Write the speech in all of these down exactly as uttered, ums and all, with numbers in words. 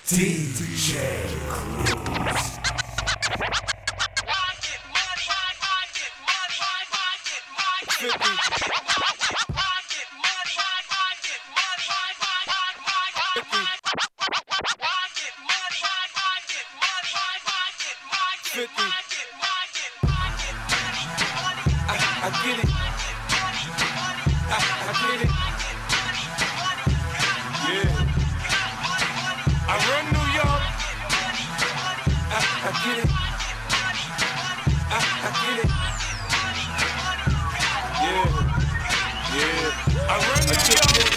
D J Cruz. I get it. I, I get it. Yeah. I run New York. I, I get it. I, I get it. Yeah. Yeah. I run New York.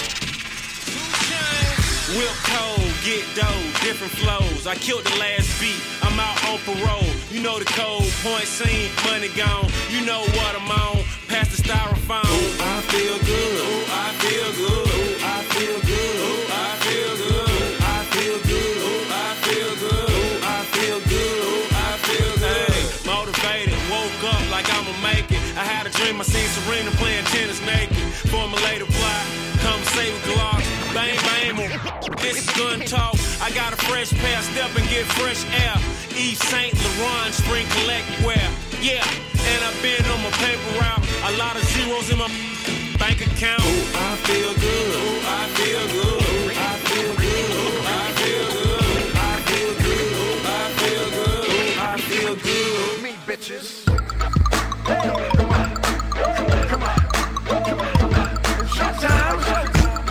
Whip cold, get dough, different flows. I killed the last beat, I'm out on parole. You know the code, point scene, money gone. You know what I'm on, past the styrofoam. Ooh, I feel good, ooh, I feel good, ooh, I feel good, ooh, I feel good, ooh, I feel good, ooh, I feel good, ooh, I feel good, ooh, I feel good. Hey, motivated, woke up like I'ma make it. I had a dream, I seen Serena playing tennis naked. Formulated plot, come say with Glock. Bang, bang, this is gun talk. I got a fresh pair, step and get fresh air. Yves Saint Laurent, spring collect wear. Yeah, and I've been on my paper route. A lot of zeros in my bank account. Ooh, I feel good. Ooh, I feel good. Ooh, I feel good. Ooh, I feel good. Ooh, I feel good. Ooh, I feel good. Ooh, I feel good. Me bitches. Hey, come on. Come on. Come on. Come on. Showtime.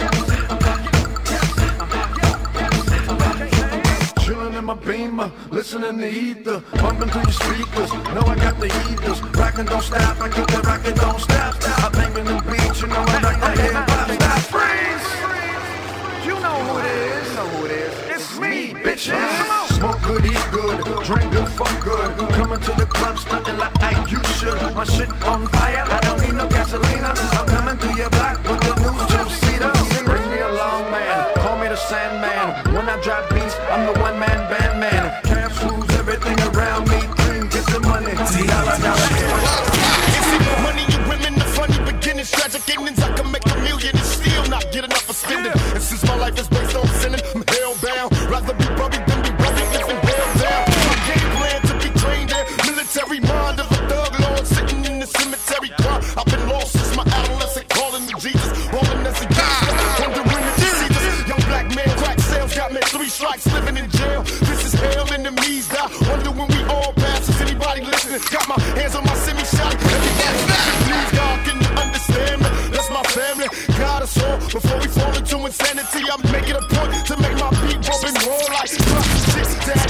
In my beamer, listening to ether, bumping through your speakers. Know I got the heaters, rockin' don't stop. I keep that rockin' don't stop. I'm banging them beats, you know I like the hip hop. Stop, freeze! You know who it is. You know who it is. It's me, bitches. Smoke good, eat good, drink good, fuck good. Coming to the club, stunting like I you should. My shit on fire, I don't need no gasolina. I'm coming through your block with the new two-seater. Bring me along, man. Call me the Sandman. When I drop beats, I'm the one-man band man. Cash rules everything around me. Dream, get the money. Dollar, dollar, dollar. Money and women, the funny beginnings, tragic endings. I can make a million and still not get enough for spending. And since my life is based on sinning, I'm hell-bound. Rather be buried than be buried, living hell-down. My game plan to be trained in military mind of a thug lord sitting in the cemetery crowd. I've been lost since my adolescent, calling me Jesus, rolling as a gangster, wondering if you see this. Young black man, crack sales got me three strikes, living in jail. This is hell, enemies die. Wonder when we all pass. Is anybody listening? Got my hands on my semi-shot. Everybody listening, please, God, can you understand me? That's my family. God us all before we fall into insanity. I'm making a point to make my beat bump and roll like shit, daddy.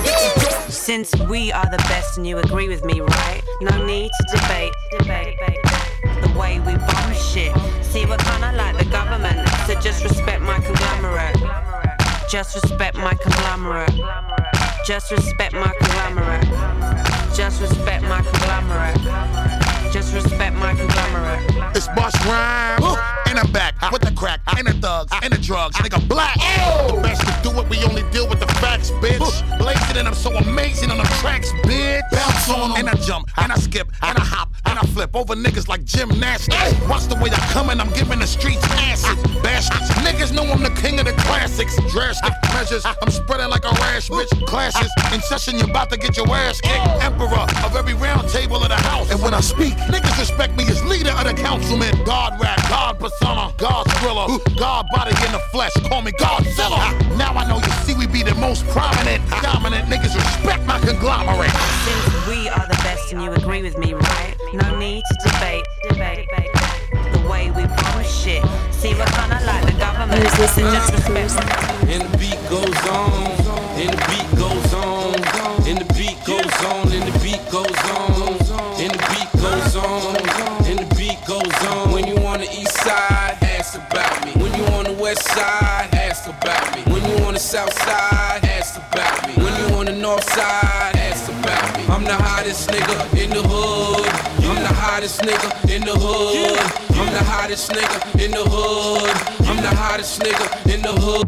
Since we are the best and you agree with me, right? No need to debate, debate, debate. The way we bomb shit. See, we're kinda like the government, so just respect my conglomerate. Just respect my conglomerate. Just respect my conglomerate. Just respect my conglomerate. Just respect my conglomerate. It's Bush Rhymes, and I'm back with the crack, and the thugs, and the drugs, nigga black. Oh. The best to do it, we only deal with the facts, bitch. Blazing and I'm so amazing on them tracks, bitch. Bounce on them, and I jump, and I skip, and I hop, and I flip over niggas like gymnastics. Watch the way I come and I'm giving the streets acid. Bastards, niggas know I'm the king of the classics. Drastic measures, I'm spreading like a rash, bitch. Clashes in session, you're about to get your ass kicked. Emperor of every round table of the house. And when I speak, niggas respect me as leader of the councilman. God rap, God persona, God thriller, God body in the flesh. Call me Godzilla. Now I know you see we be the most prominent, dominant niggas. Respect my conglomerate. Since we are the best and you agree with me, right? No need to debate, debate, debate. The way we bomb shit. See, we're kinda like the government. Just respect. And the beat goes on, and the beat goes on, and the beat goes on, and the beat goes on, and the beat goes on, and the beat goes on. When you on the east side, ask about me. When you on the west side, ask about me. When you on the south side, ask about me. When you on the north side, ask about me. I'm the hottest nigga in the hood. I'm the hottest nigga in the hood. I'm the hottest nigga in the hood. I'm the hottest nigga in the hood.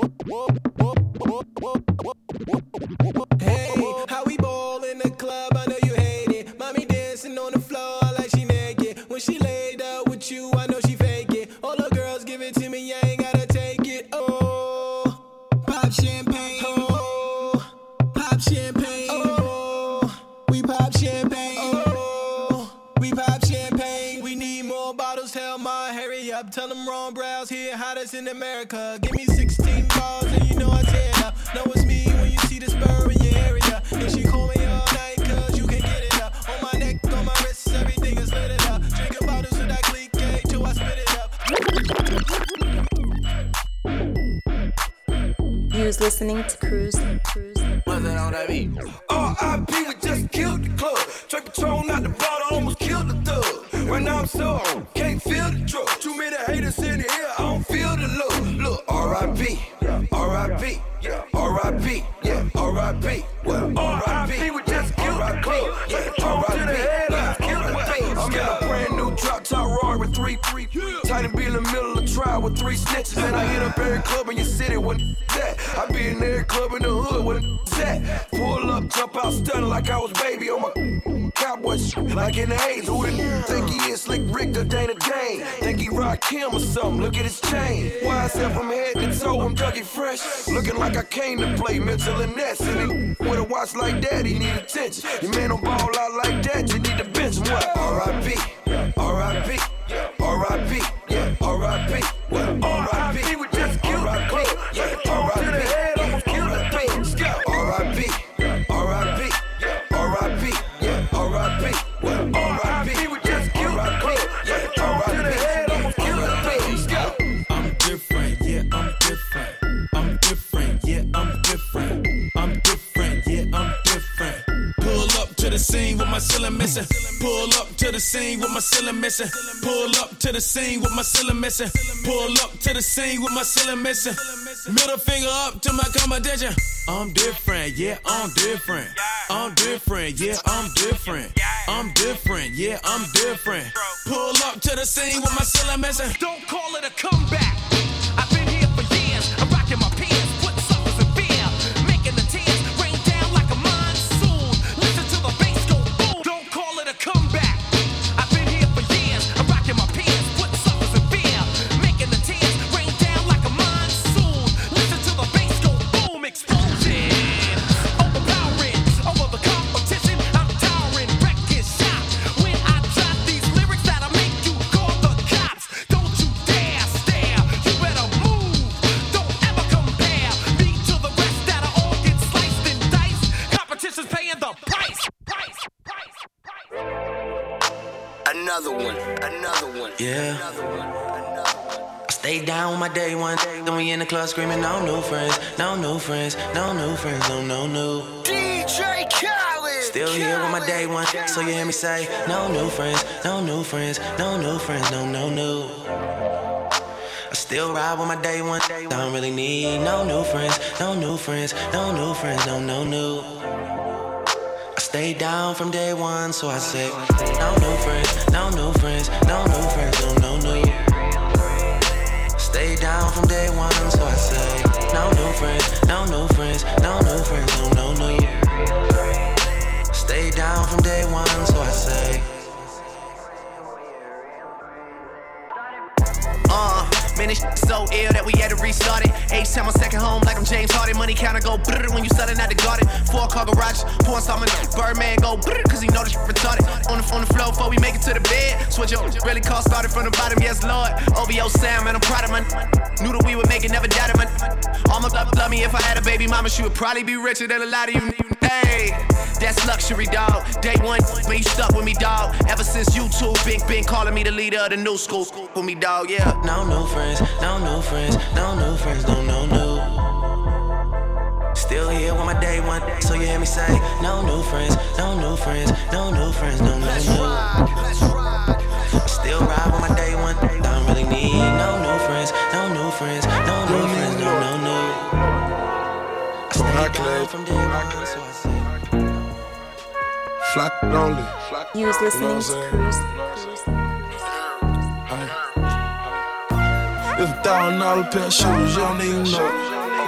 Hey, how we ball in the club, I know you hate it. Mommy dancing on the floor like she naked. When she laid up with you, I know she fake it. All the girls give it to me, I ain't gotta take it. Oh, pop champagne. Oh, pop champagne. Oh, we pop champagne. Oh, we pop champagne. We need more bottles, tell Ma, hurry up. Tell them Ron Browns here, hottest in America. Give me sixteen bars and you know I tear it up. Know it's me when you see the spur in your area. And she call me all night cause you can get it up. On my neck, on my wrist, everything is lit it up. Drinking bottles with that clique cake till I spit it up. You was listening to Cruise. Cruise. What's that on that beat? R I P, we just killed the club. Drink Patron out the bottle, almost killed the thug. Right now I'm so on, can't feel the drug. Too many haters in the air, I don't feel the love. Look, R I P, R I P, R I P, yeah, R I P. Well, R I P, we just killed the club. Drink Patron to the head, let's kill the thug. I'm in a brand new drop top Rory with three, three. Tight and be in the middle of trial with three snitches. And I hit up every club in your city with that. I be in every club in the hood with that. Pull up, jump out, stunning like I was baby on my cowboy shit. Like in the A's, who didn't think he is Slick Rick or Dana Dane? Think he rock him or something, look at his chain. Why I said from head to toe, I'm Dougie Fresh. Looking like I came to play Mitchell and Ness. And he with a watch like that, he need attention. Your man don't ball out like that, you need to bench him. What? R I P, R I P, R I P, yeah, R I P. What? R I P, we just killed the club. Yeah, R I P, to the head, almost killed the thing. R I P, R I P, R I P, yeah, R I P. What? R I P, we just killed the club. Yeah, R I P, to the head, almost killed the thing. I'm different, yeah, I'm different. I'm different, yeah, I'm different. I'm different, yeah, I'm different. Pull up to the scene with my ceiling missing. Pull up to the scene with my ceiling missing. Pull up to the scene with my ceiling missing. Pull up to the scene with my ceiling missing. Middle finger up to my competition. I'm different, yeah, I'm different. I'm different, yeah, I'm different. I'm different, yeah, I'm different. Pull up to the scene with my ceiling missing. Don't call it a comeback. I've been here for years. I'm rocking my pants, putting suckers in fear, making the tears rain down like a monsoon. Listen to the bass go boom. Don't call it a comeback. I've been here for years. I'm rocking my pants, putting suckers in fear, making the tears rain down like a monsoon. Listen to the bass go boom. Explosion, overpowering over the competition. I'm towering, wrecking shop. When I drop these lyrics that'll make you call the cops. Don't you dare stare. You better move. Don't ever compare me to the rest that'll all get sliced and diced. Competition's paying the price. Price. Price. Price. Another one, another one. Yeah. Another one, another one. I stay down with my day one. Then we in the club screaming, no new friends, no new friends, no new friends, no, no new. D J Khaled. Still here with my day one. So you hear me say, no new friends, no new friends, no new friends, no, no new. I still ride with my day one. Don't really need no new friends, no new friends, no new friends, no, no new. I stay down from day one, so I say, no new friends, no new friends, no new friends, no, no new. Stay down from day one, so I say, no new friends, no new friends, no new friends, no, no new. Stay down from day one, so I say. Uh, man, this shit so ill that we had to restart it. H time on second home like I'm James Harden. Money counter go brrr when you selling out the garden. Four car garage, pouring something. Birdman go brrr cause he know this shit retarded. On the, on the floor before we make it to the bed. Switch up, really call started from the bottom, yes lord. O V O sound, man, I'm proud of man. Knew that we would make it, never doubted man. All my love, love me if I had a baby mama, she would probably be richer than a lot of you. Hey, that's luxury, dog. Day one, when you stuck with me, dog. Ever since YouTube, been, been calling me the leader of the new school. With me, dog, yeah. No new friends, no new friends, no new friends, no, no new. Still here with my day one, so you hear me say, no new friends, no new friends, no new friends, no, no, Let's new. ride, let's ride. I still ride with my day one, don't really need no new friends, no new friends, no new friends, no, no, new. I stay down from day one, so I say. Flat only. You was listening to Cruise. It's a thousand dollar pair of shoes, you don't even know.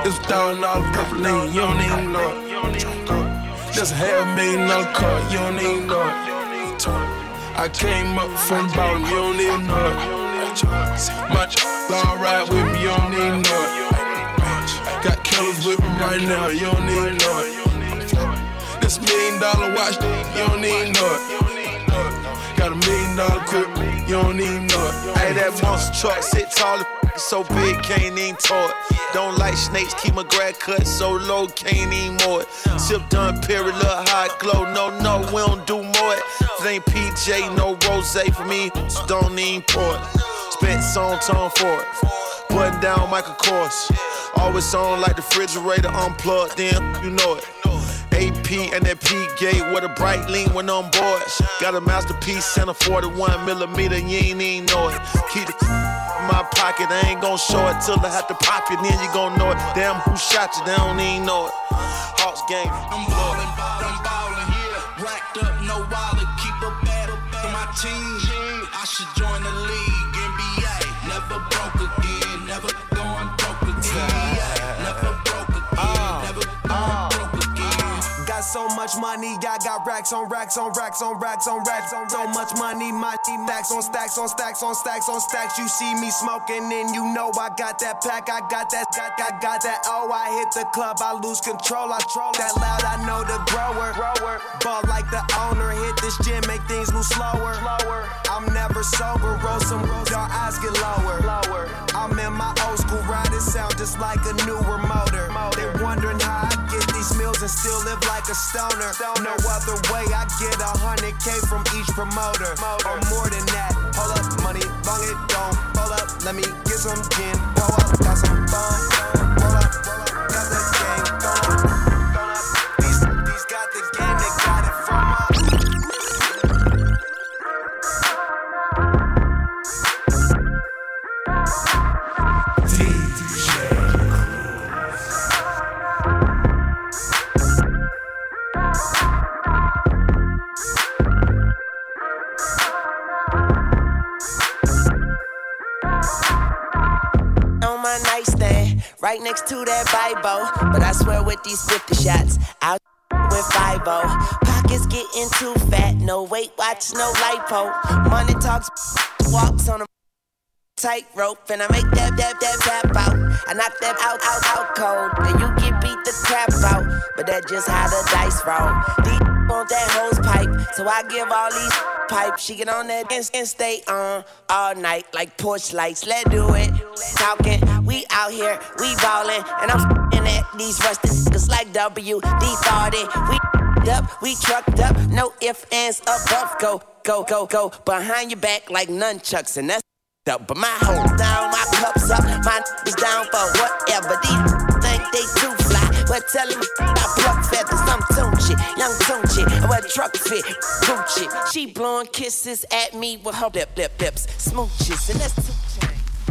It's a thousand dollar purple lean, you don't even know it. Just a half million dollar car, you don't even know it. I came up from the bottom, you don't even know it. Much long ride with me, you don't even know it. Got killers with me right now, you don't even know it. This million dollar watch, you don't even know it. Got a million dollar crib, you don't even know it. Hey, that monster truck sit tall, so big, can't even tow it. Don't like snakes, keep my grad cut so low, can't even mow it. Sip done, period, look hot glow. No, no, we don't do more it. If it ain't P J, no rose for me, so don't even pour it. Spent song tone for it. Button down Michael Kors. Always on like the refrigerator unplugged, then you know it. A P and that P-gate with a bright lean when on board. Got a masterpiece and a forty-one millimeter, you ain't even know it. Keep the in my pocket, I ain't gon' show it till I have to pop it, then you gon' know it. Damn, who shot you, they don't even know it. Hawks game. I'm ballin', I'm ballin', yeah. Racked up, no wallet, keep a battle for my team. I should join the league, N B A. Never broke again, never going broke again. Never broke again, never going broke again. Got so much money, I got racks on racks on racks on racks on racks on so much money, my team stacks on stacks on stacks on stacks on stacks. You see me smoking and you know I got that pack, I got that, got, got, got that. Oh, I hit the club, I lose control, I troll that loud, I know the grower. Ball like the owner, hit this gym, make things move slower. I'm never sober, roll some rolls, your eyes get lower. I'm in my old school ride, it sound just like a newer motor. They wondering how I get these meals and still live like a stoner. No other way, I get a hundred K from each promoter, or more than that. Hold up, money, long it don't. Hold up, let me get some gin. Hold up, got some fun. Hold up, got the game. These, these got the game, they got it from my. Right next to that Bible, but I swear with these fifty shots, I'll with five oh. Pockets getting too fat, no weight watch, no lipo. Money talks, walks on a tightrope, and I make that, that, that tap out. I knock that out, out, out cold, and you get beat the crap out, but that's just how the dice roll. These want that hose pipe, so I give all these pipe. She get on that and, and stay on all night like porch lights. Let's do it. Talking, we out here, we ballin', and I'm f***ing at these rusted niggas like W D forty. We up, we trucked up, no ifs, ands, above. Go, go, go, go behind your back like nunchucks, and that's up. But my hoes down, my cups up, my niggas down for whatever. These think they too fly, but tell them I pluck feathers. I'm Tunchi, young Tunchi, what truck fit, Gucci. She blowing kisses at me with her lip, lip, lips, smooches, and that's too chain.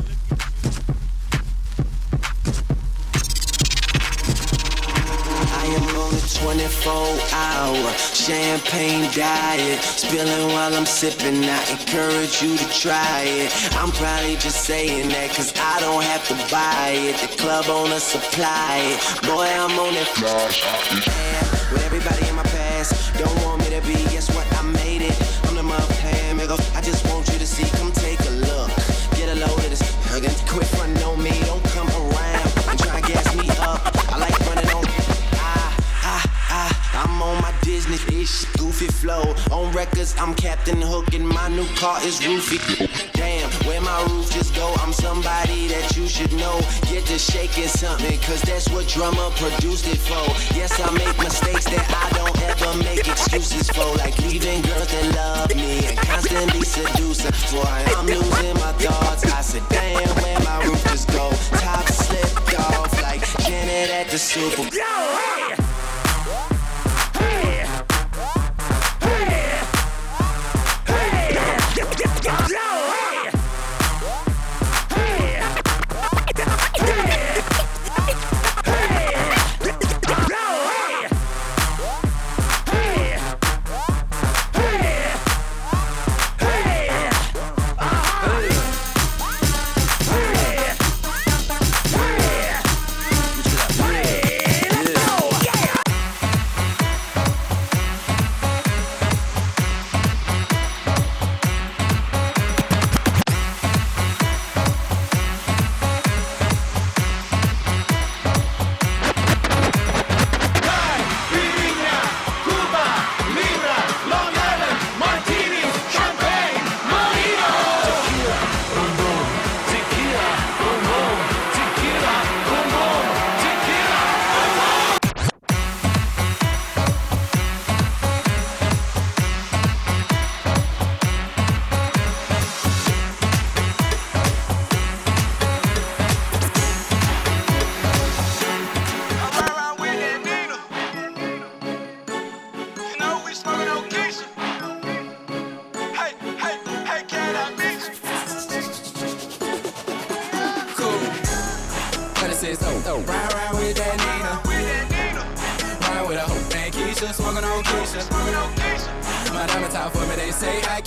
I am on a twenty-four hour champagne diet, spilling while I'm sipping. I encourage you to try it. I'm probably just saying that cause I don't have to buy it. The club owner supply it. Boy, I'm on that flash. With everybody in my past, don't want me to be. Guess what? I made it. I'm the motherfucker, nigga. I just want you to see. Come take a look. Get a load of this. Again, quit frontin' on me. Don't come around and try and gas me up. I like running on. I'm on my Disney-ish goofy flow. On records, I'm Captain Hook and my new car is roofy. Damn, where my roof just go? I'm somebody that you should know. Get to shaking something, cause that's what drummer produced it for. Yes, I make mistakes that I don't ever make excuses for. Like leaving girls that love me and constantly seducing. Boy, I'm losing my thoughts. I said, damn, where my roof just go? Top slipped off like Janet at the Super Bowl. Ride, ride with that Nina. Ride with a hoe named Keisha, smoking on Keisha. My diamond top for me, they say I